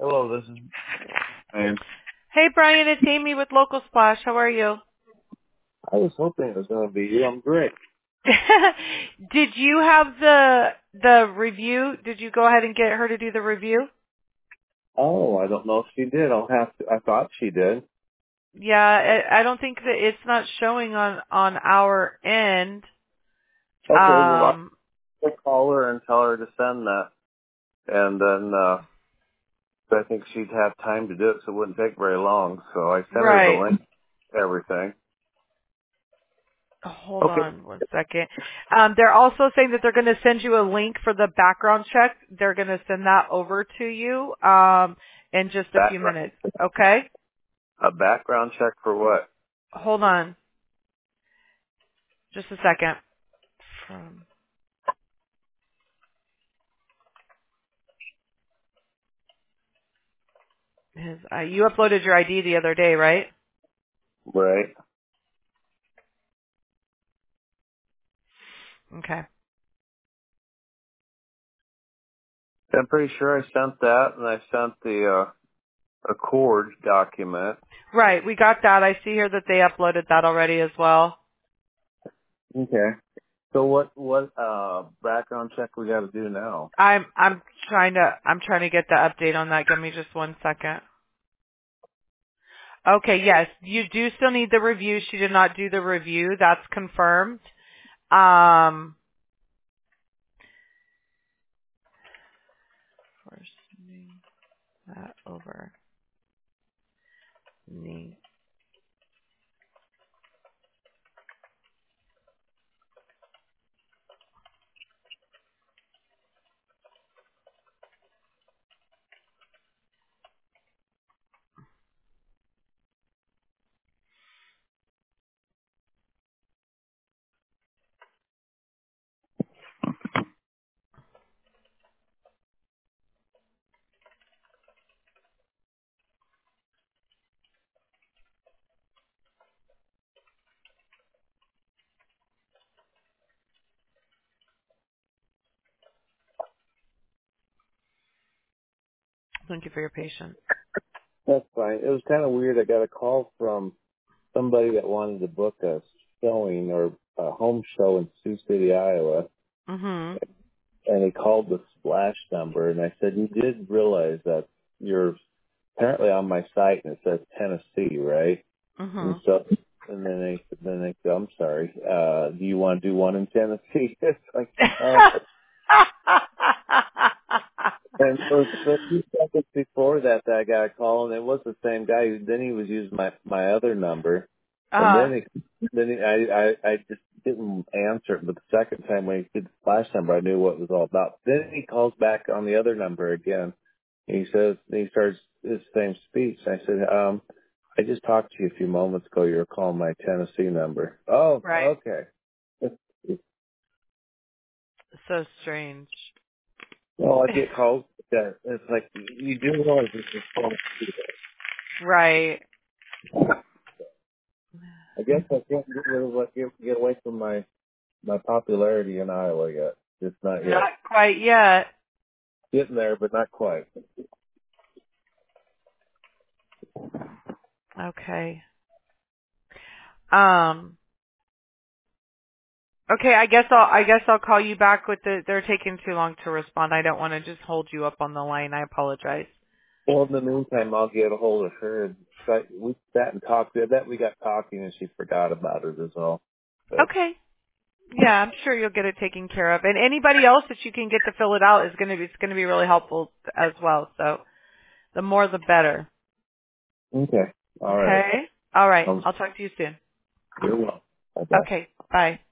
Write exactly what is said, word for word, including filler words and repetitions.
Hello, this is Brian. Hey Brian, it's Amy with Local Splash. How are you? I was hoping it was going to be you. I'm great. Did you have the the review? Did you go ahead and get her to do the review? Oh, I don't know if she did. I'll have to. I thought she did. Yeah, I, I don't think that it's not showing on on our end. Okay, well, Um, I'll call her and tell her to send that. And then uh, I think she'd have time to do it, so it wouldn't take very long. So I sent her the right. link, everything. Hold Okay. on one second. Um, they're also saying that they're going to send you a link for the background check. They're going to send that over to you um, in just a few Background, minutes. Okay. a background check for what? Hold on, just a second. From his, uh, you uploaded your I D the other day, right? Right. Okay. I'm pretty sure I sent that, and I sent the uh, Accord document. Right, we got that. I see here that they uploaded that already as well. Okay. So what what uh background check we got to do now? I'm I'm trying to I'm trying to get the update on that. Give me just one second. Okay, yes, you do still need the review. She did not do the review. That's confirmed. Um, first name that over. Name. Thank you for your patience. That's fine. It was kind of weird. I got a call from somebody that wanted to book a showing or a home show in Sioux City, Iowa, Mhm. and he called the splash number, and I said, "You did realize that you're apparently on my site and it says Tennessee, right?" And Mhm. so, and then they then they said, "I'm sorry. Uh, do you want to do one in Tennessee?" It's like, oh. And it was a few seconds before that that I got a call, and it was the same guy. Then he was using my my other number, and uh-huh. then he, then he, I I I just didn't answer it. But the second time when he did the flash number, I knew what it was all about. Then he calls back on the other number again. And he says he starts his same speech. I said, um, I just talked to you a few moments ago. You were calling my Tennessee number. Oh, Right. okay. So strange. Well, I get calls that it's like you do realize this is phone. Right. I guess I can't get rid of what get, get away from my my popularity in Iowa yet. Just not Not yet. quite yet. Getting there, but not quite. Okay. Um. Okay, I guess I'll I guess I'll call you back with the they're taking too long to respond. I don't want to just hold you up on the line. I apologize. Well, in the meantime, I'll get a hold of her. And but we sat and talked. I bet we got talking, and she forgot about it. Is all. But Okay. Yeah, I'm sure you'll get it taken care of. And anybody else that you can get to fill it out is going to be it's going to be really helpful as well. So the more the better. okay, all right. Okay? All right. Um, I'll talk to you soon. you're welcome. Bye bye. Okay. Bye.